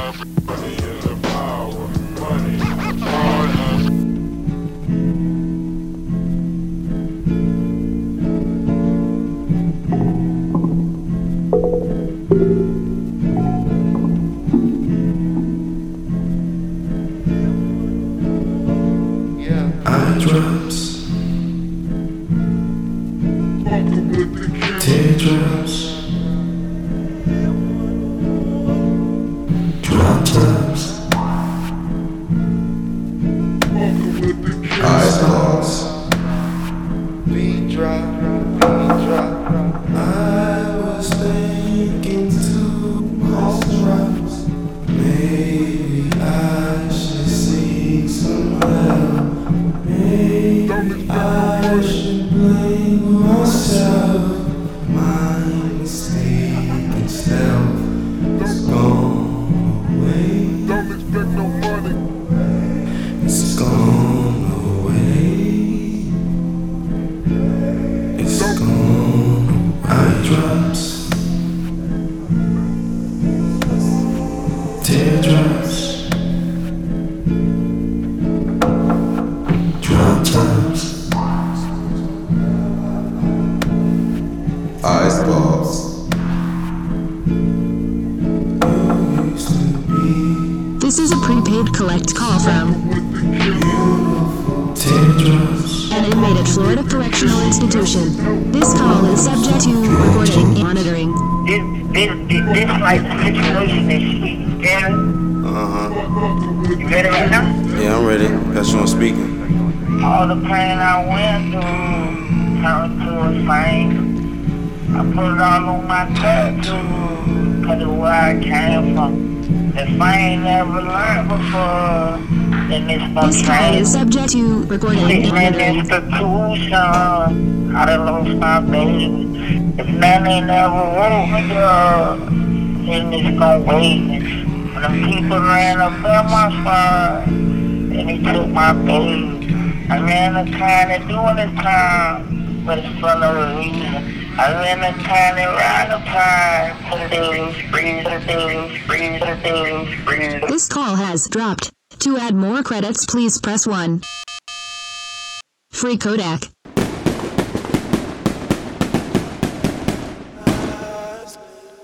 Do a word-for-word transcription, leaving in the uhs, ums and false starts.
Money is the power. Money is the power. Eye drops, teardrops, drop tops, eyeballs, beat drop, beat drop. I was thinking to myself, maybe I should seek some help. Maybe I should blame myself. My mistake and self is gone away. Don't expect no money. It's gone away. It's gone. Eye drops, teardrops, drop tops, ice balls. You used to be This is a prepaid collect call from teardrops. an inmate at Florida Correctional Institution. This call is subject to recording and monitoring. This, this, this, this like the situation is sweet, Gary. Uh-huh. You ready right now? Yeah, I'm ready. Got you on speaking. All the pain I went through turned to a fame. I put it all on my tattoo, cause of where I came from. If I ain't never learned before, then it's gonna This call is change. subject to recording and Sitting in monitoring. institution, I done lost my baby. If man ain't never woke me up, then it's gonna wait. When them people ran up on my spine, and he took my baby. I ran the time to doing the time, but it's for no reason. I ran the time to ride the time, put it in free, put it in free, put it in free. This call has dropped. To add more credits, please press one. Free Kodak.